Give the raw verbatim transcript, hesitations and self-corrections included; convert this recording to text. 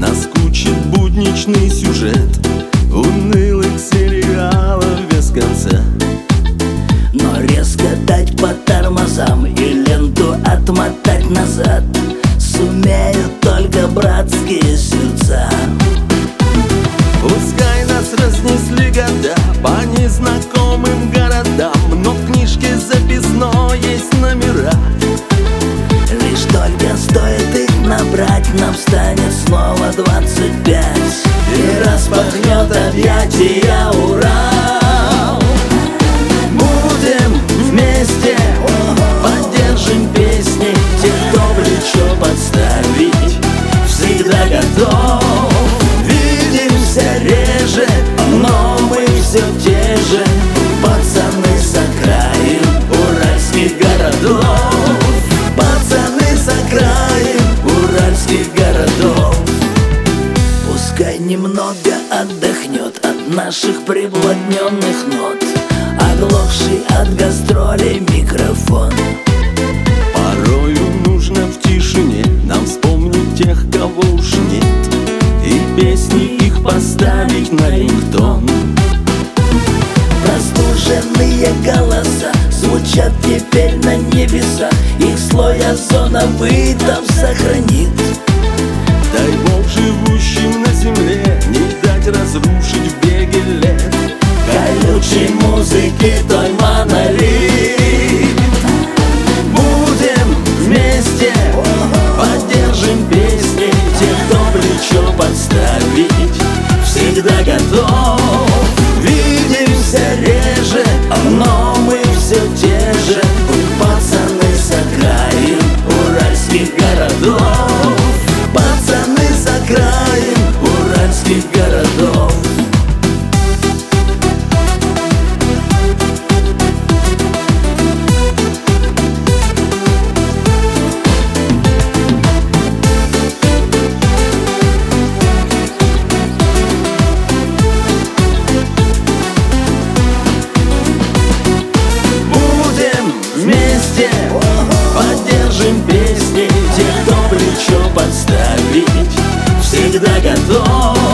наскучит будничный сюжет унылых сериалов без конца. Но резко дать по тормозам и ленту отмотать назад сумеют только братские сердца. Пускай нас разнесли года по незнакомым городам, но в книжке записной есть номера. Лишь только стоит их набрать, нам станет снова двадцать пять, и распахнет объятия Урал. Будем вместе, поддержим песни тех, кто плечо подставить всегда готов. Видимся реже, но мы все те же пацаны с окраин уральских городов. Пацаны с окраин уральских городов. Пускай немного отдохнет от наших приблотненных нот оглохший от гастролей микрофон. Порою нужно в тишине нам вспомнить тех, кого уж нет, и песни их поставить на рингтон. Простуженные голоса звучат теперь на небесах, их слой озона там сохранит. Дай Бог живущим на земле не дать разрушить в беге лет Колючей музыки той монолит. Будем вместе, поддержим песни тех, кто плечо подставить всегда готов. Видимся реже, но мы все те же пацаны с окраин уральских городов. Пацаны с окраин уральских городов. Вместе поддержим песни тех, кто плечо подставить всегда готов.